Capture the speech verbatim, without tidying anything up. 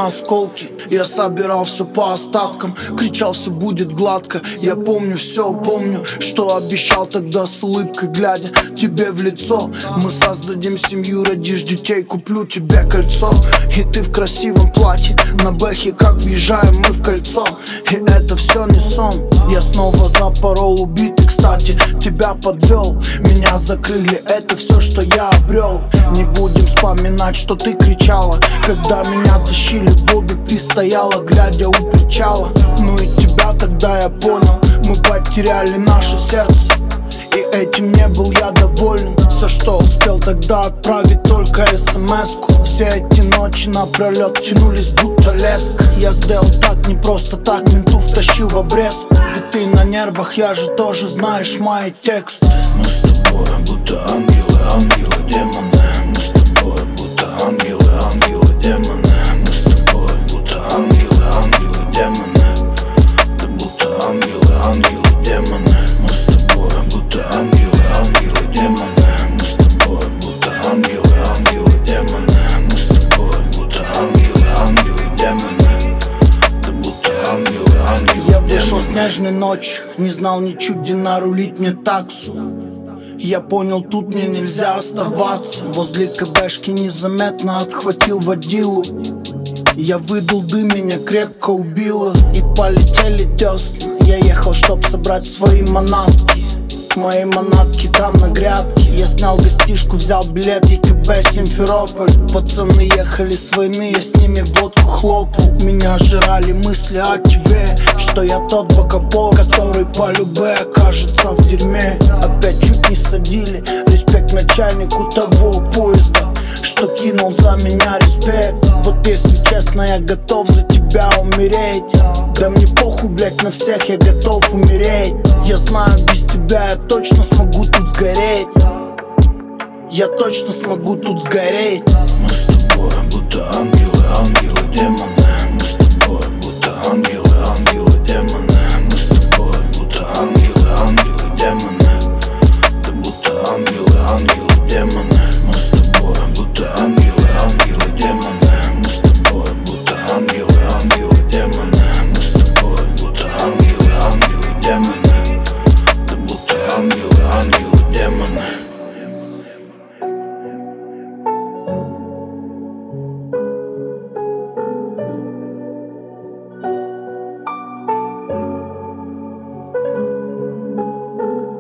на осколки. Я собирал все по остаткам, кричал, все будет гладко. Я помню все, помню, что обещал тогда с улыбкой, глядя тебе в лицо. Мы создадим семью, родишь детей, куплю тебе кольцо. И ты в красивом платье, на бэхе, как въезжаем мы в кольцо. И это все не сон, я снова запорол убитый, кстати, тебя подвел. Меня закрыли, это все, что я обрел. Не будем вспоминать, что ты кричала, когда меня тащили в бобик, ты стояла, глядя у причала. Ну и тебя тогда я понял, мы потеряли наше сердце. И этим не был я доволен. Все, что успел тогда отправить, только смс-ку. Все эти ночи напролет тянулись будто леска. Я сделал так не просто так, менту втащил в обрезку. Ведь ты на нервах, я же тоже знаешь мои тексты. Мы с тобой будто ангелы, ангелы, демоны. Мы с тобой будто ангелы, ангелы, демоны. Мы с тобой будто ангелы, ангелы, демоны. Ты будто ангелы, ангелы, демоны. Мы с тобой будто ангелы, ангелы, демоны. Мы с тобой будто ангелы, ангелы, демоны. Мы с тобой будто ангелы, ангелы, демоны. Ты будто ангелы, ангелы, Я вышел снежной ночью, не знал ничего, где нарулить мне таксу. Я понял, тут мне нельзя оставаться. Возле КБшки незаметно отхватил водилу. Я выдал дым, меня крепко убило. И полетели десна. Я ехал, чтоб собрать свои манатки. Мои манатки там на грядке. Я снял гостишку, взял билет ЕКБ Симферополь. Пацаны ехали с войны, я с ними водку хлопал. Меня жрали мысли о тебе, что я тот бокобол, который по любе окажется в дерьме. Опять чуть не садили, респект начальнику того поезда, что кинул за меня респект. Вот если честно, я готов за тебя умереть. Да мне похуй, блять, на всех, я готов умереть. Я знаю, без тебя я точно смогу тут сгореть. Я точно смогу тут сгореть. Мы с тобой будто ангелы, ангелы, демоны.